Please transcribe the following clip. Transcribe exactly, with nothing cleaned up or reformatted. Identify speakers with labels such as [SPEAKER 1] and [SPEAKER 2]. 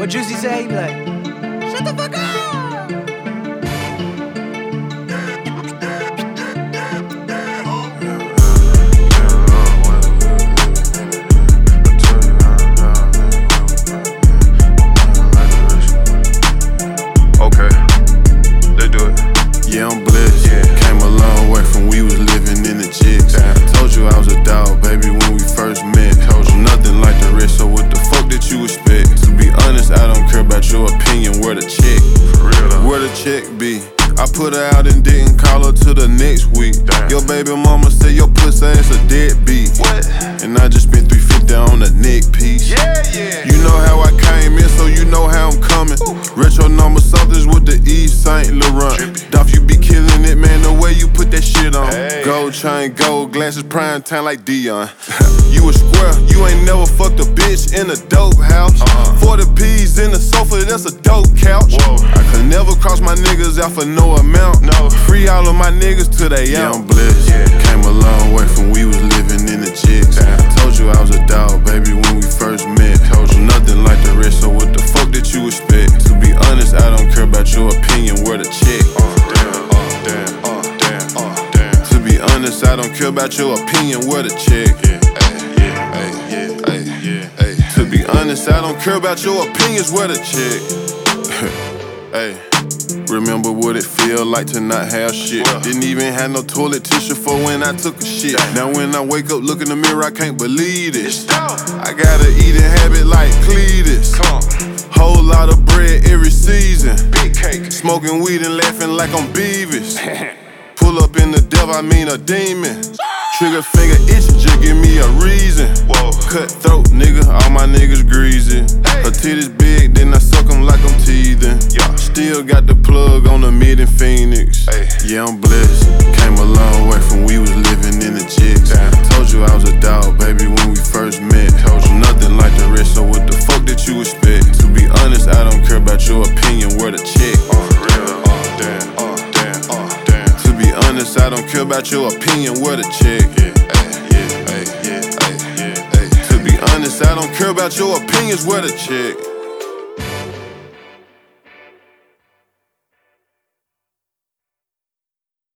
[SPEAKER 1] What Juicy say? He be like, shut the fuck up!
[SPEAKER 2] Yeah, I'm blessed. Yeah. Came a long way from we was living in the chicks. Damn. Told you I was a dog, baby, when we first met. Told you nothing like the rest, so what the fuck did you expect? To be honest, I don't care about your opinion. Where the check? For real though. Where the check be? I put her out and didn't call her till the next week. Damn. Your baby mama said your pussy ass a deadbeat. What? And I just spent three fifty on the neck piece. Yeah, yeah. You know how I came in, so you know how I'm coming. Ooh. Retro number somethings with the Yves Saint Laurent. Dolph, you be killing it, man, the way you put that shit on. Hey. Gold chain, gold glasses, prime time like Dion. You a square, you ain't never fucked a bitch in a dope house. Uh-huh. forty P's in the sofa, that's a dope couch. Whoa. I could never cross my niggas out for no amount. No. Free all of my niggas till they yeah, out. I'm blessed. Yeah. Came a long way from we was living in the chicks. Damn. Told you I was a dog, baby, when we first met. Told you nothing like the rest, so what the fuck did you expect? To be honest, I don't care about your opinion, where the check? Uh, damn, uh, damn, uh, damn, uh, damn. To be honest, I don't care about your opinion, where the check? Yeah, ay, yeah, ay, yeah, ay, yeah, ay. To be honest, I don't care about your opinions, where the check? Hey. Remember what it feel like to not have shit. Well, didn't even have no toilet tissue for when I took a shit. Damn. Now when I wake up, look in the mirror, I can't believe this. I got an eating habit like Cletus. Whole lot of bread every season. Big cake. Smoking weed and laughing like I'm Beavis. Pull up in the devil, I mean a demon. Trigger finger itching, just give me a reason. Whoa. Cutthroat, nigga, all my niggas greasy. Hey. Her titties big, then I suck them like I'm teething. Yeah. Still got the plug on the mid in Phoenix. Hey. Yeah, I'm blessed. Came a long way from we was living in the chicks. Damn. Told you I was a dog, baby, when we first met. Told you nothing like the rest, so what the fuck did you expect? To be honest, I don't care about your opinion, where the check? Uh, real. Uh, damn, uh, damn, uh, damn. To be honest, I don't care about your opinion, where the check? Yeah, ay, yeah, ay, yeah, ay, yeah, ay. To be honest, I don't care about your opinions, where the check?